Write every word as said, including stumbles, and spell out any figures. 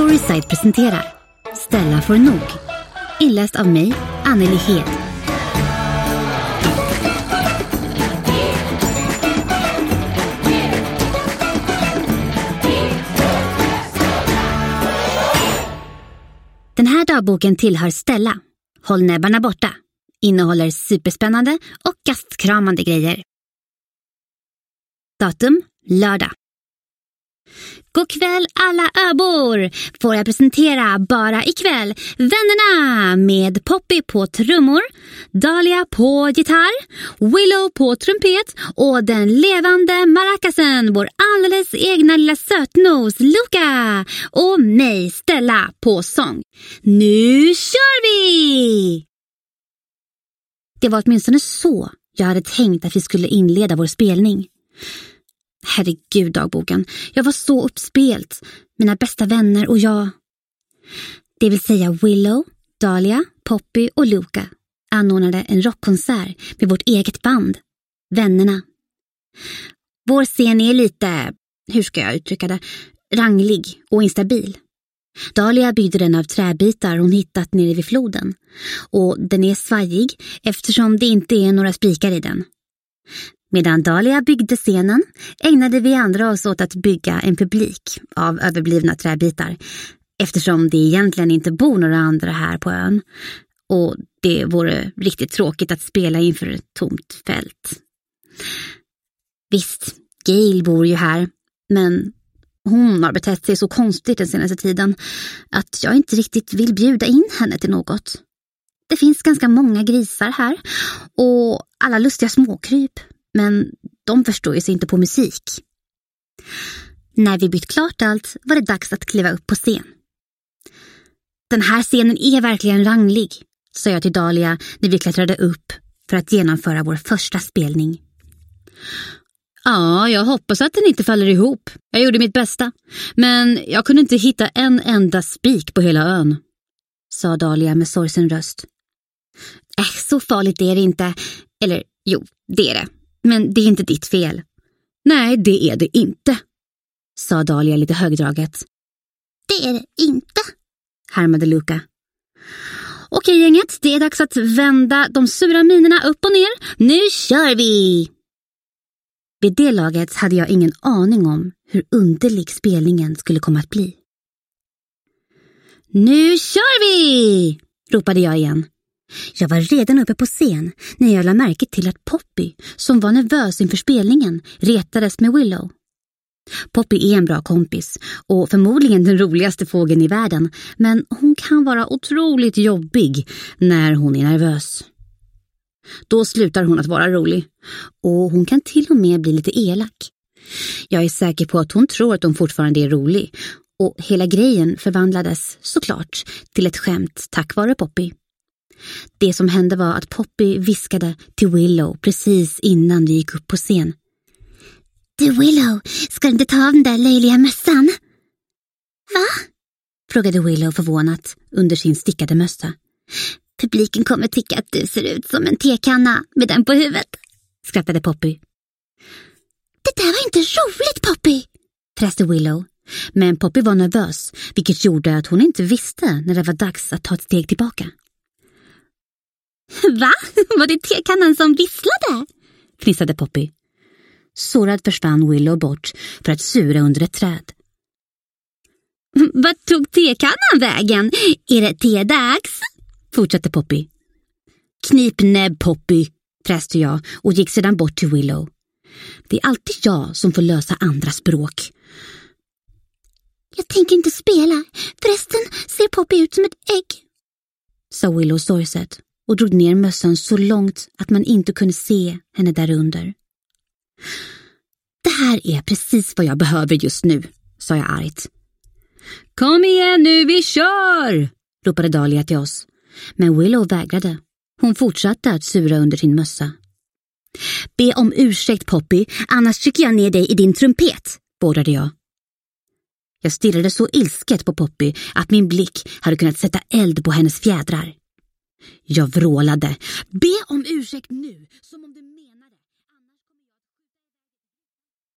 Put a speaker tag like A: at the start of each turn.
A: Storyside presenterar Stella får nog. Inläst av mig, Anneli Hed. Den här dagboken tillhör Stella. Håll näbbarna borta. Innehåller superspännande och gastkramande grejer. Datum, lördag. God kväll alla öbor! Får jag presentera bara ikväll Vännerna med Poppy på trummor, Dahlia på gitarr, Willow på trumpet och den levande maracasen, vår alldeles egna lilla sötnos Luca, och mig Stella på sång. Nu kör vi! Det var åtminstone så jag hade tänkt att vi skulle inleda vår spelning. Herregud, dagboken. Jag var så uppspelt. Mina bästa vänner och jag. Det vill säga Willow, Dahlia, Poppy och Luca anordnade en rockkonsert med vårt eget band. Vännerna. Vår scen är lite, hur ska jag uttrycka det, ranglig och instabil. Dahlia byggde den av träbitar hon hittat nere vid floden. Och den är svajig eftersom det inte är några spikar i den. Medan Dahlia byggde scenen ägnade vi andra oss åt att bygga en publik av överblivna träbitar, eftersom det egentligen inte bor några andra här på ön och det vore riktigt tråkigt att spela inför ett tomt fält. Visst, Gail bor ju här, men hon har betett sig så konstigt den senaste tiden att jag inte riktigt vill bjuda in henne till något. Det finns ganska många grisar här och alla lustiga småkryp. Men de förstår ju sig inte på musik. När vi bytt klart allt var det dags att kliva upp på scen. Den här scenen är verkligen ranglig, sa jag till Dahlia när vi klättrade upp för att genomföra vår första spelning. Ja, jag hoppas att den inte faller ihop. Jag gjorde mitt bästa. Men jag kunde inte hitta en enda spik på hela ön, sa Dahlia med sorgsen röst. Äh, så farligt är det inte. Eller, jo, det är det. Men det är inte ditt fel. Nej, det är det inte, sa Dahlia lite högdraget. Det är det inte, härmade Luca. Okej gänget, det är dags att vända de sura minerna upp och ner. Nu kör vi! Vid det laget hade jag ingen aning om hur underlig spelningen skulle komma att bli. Nu kör vi! Ropade jag igen. Jag var redan uppe på scen när jag lade märke till att Poppy, som var nervös inför spelningen, retades med Willow. Poppy är en bra kompis och förmodligen den roligaste fågeln i världen, men hon kan vara otroligt jobbig när hon är nervös. Då slutar hon att vara rolig och hon kan till och med bli lite elak. Jag är säker på att hon tror att hon fortfarande är rolig och hela grejen förvandlades såklart till ett skämt tack vare Poppy. Det som hände var att Poppy viskade till Willow precis innan vi gick upp på scen. Du Willow, ska du inte ta av den där löjliga mössan? Va? Frågade Willow förvånat under sin stickade mössa. Publiken kommer tycka att du ser ut som en tekanna med den på huvudet, skrattade Poppy. Det där var inte roligt, Poppy, fräste Willow. Men Poppy var nervös, vilket gjorde att hon inte visste när det var dags att ta ett steg tillbaka. Va? Var det tekannan som visslade? Fnissade Poppy. Sårad försvann Willow bort för att sura under ett träd. Vad tog tekannan vägen? Är det tedags? Fortsatte Poppy. Knip näbb, Poppy, fräste jag och gick sedan bort till Willow. Det är alltid jag som får lösa andra språk. Jag tänker inte spela. Förresten ser Poppy ut som ett ägg, sa Willow sorgset och drog ner mössan så långt att man inte kunde se henne där under. Det här är precis vad jag behöver just nu, sa jag argt. Kom igen nu, vi kör! Ropade Dahlia till oss. Men Willow vägrade. Hon fortsatte att sura under sin mössa. Be om ursäkt, Poppy, annars trycker jag ner dig i din trumpet, beordrade jag. Jag stirrade så ilsket på Poppy att min blick hade kunnat sätta eld på hennes fjädrar. Jag vrålade. Be om ursäkt nu, som om det